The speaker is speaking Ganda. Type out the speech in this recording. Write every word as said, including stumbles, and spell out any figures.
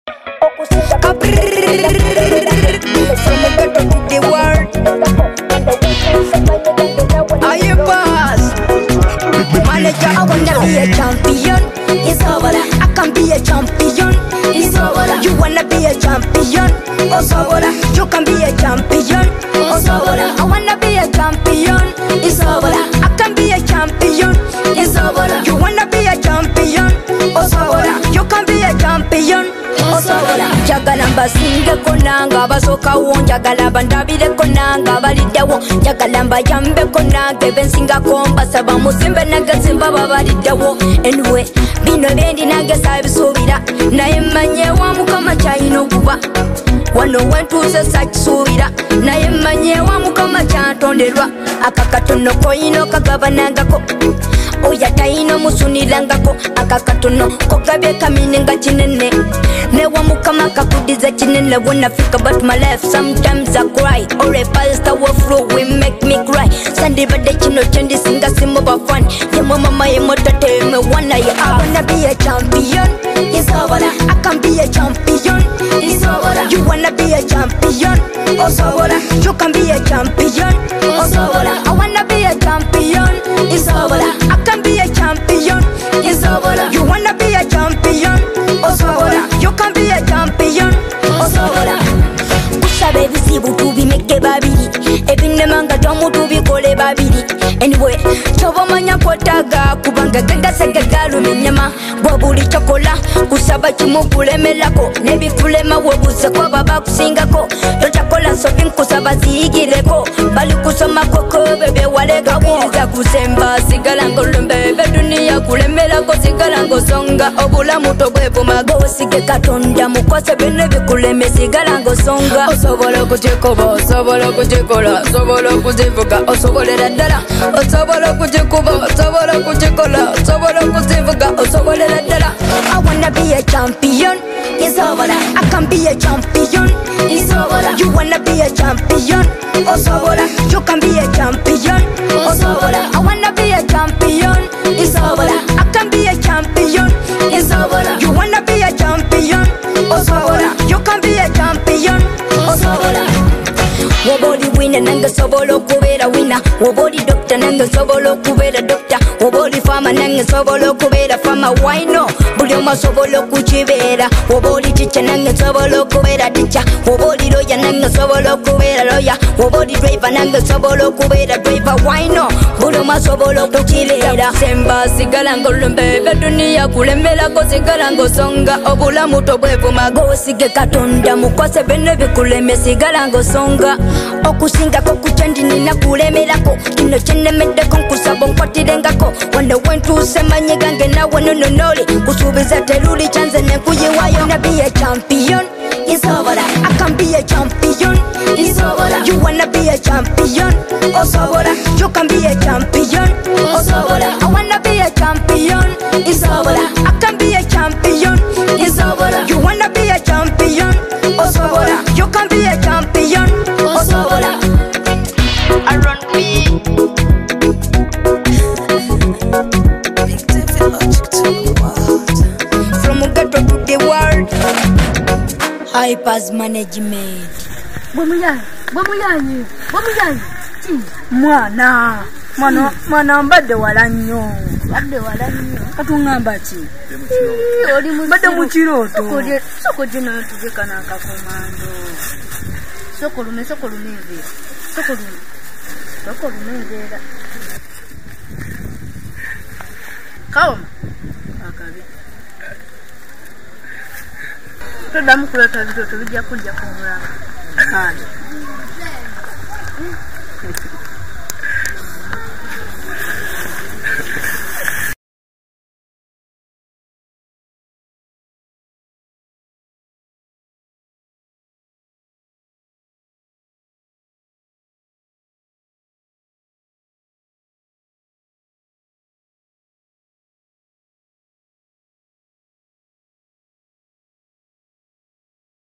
The world. Are you boss? Manager, I wanna be a champion. It's over. I can be a champion. It's over. You wanna be a champion. It's over. You can be a champion. It's over. I wanna be a champion. It's over. I can be a champion. It's over. You wanna be a champion. It's over. You can be a champion. Jagala mbasinge konanga basoka wonjagala bandabire konanga baliddawo jagala mbayambe konanga bensinga komba saba musimbe nagazimba babaliddawo anyway bino bendi nange sabisubira naye manye wa mukama chayino kuba wano wentuze sakisubira naye manye wa mukama chantonderwa akakatono koyino kagabanangako oya tayino musunilangako akakatono kokabye kaminenga kinene newa mukama kakudiza kinene when I think about my life sometimes I cry or a pastor will flow we make me cry Sunday bade kino chendi singa simo ba fun ye mama my mother tell me one I wanna be a champion it's over I can be a champion it's over you wanna be a champion it's over you can be a champion it's over I wanna be a champion it's over I can be a champion it's over you wanna be a champion it's over you can be a champion it's over usabe bizibu tubimeke babiri ebinemanga tomu tubikole babiri anyway chobo manya kotaga kubanga ganga segagalu minyama gwabuli chokola kusaba kimukulemelako nebikulema wobuze kwa baba kusingako tochakola nsobi nkusaba ziyigireko bali kusoma koko bebe walega biriza kusemba sigala ngolombe beduniya kulemelako sigala ngosonga obulamu tobwebumaga osige katonda mukose bene bikuleme sigala ngosonga osobola kujikoba osobola kujikola osobola kuzivuga osobolera ddala osobola kujikuba osobola kujikola osobola kuzivuga osobolera ddala I wanna be a champion it's over I can be a champion it's over you wanna be a champion it's over you can be a champion it's over I wanna be a champion it's over I can be a champion it's over you wanna be a champion it's over you can be a champion it's over wobody winner nanga sobolo kubera winner wobody doctor nanga sobolo kubera doctor wobody farmer nanga sobolo kubera farmer why no buli omu sobolo kukibera wobody teacher nanga sobolo kubera teacher wobody lawyer nanga sobolo kubera lawyer wobody driver nanga sobolo kubera driver why no buli omu sobolo kukibera semba sigala ngolombe beduniya kulemela ko sigala ngosonga obulamu tobwevumaga osige katonda mukose bene bikuleme sigala ngosonga okusinga ko kuchendi nina kulemelako kino chenemeddeko nkusaba nkwatirengako wanda wentuse manye gange nawe nononole kusubiza teruli chanze nekuyiwayo na be a champion it's over I can be a champion it's over you wanna be a champion it's over you can be a champion it's over I wanna be a champion it's over I can be a champion it's over you wanna be a champion it's over you can be a champion it's over around me from ghetto to the world Hypers management Bwemuyani bwemuyani bwemuyani mwana mwana mwana mbadde wala nnyo badde wala nnyo katungamba ki oli mu mbadde mu kirooto soko jino tujeka n'akakomando soko lume soko lume nveera soko lume soko lume nveera kawoma akabi toddamu kuleta bitooto bijja kujja kumulanga kale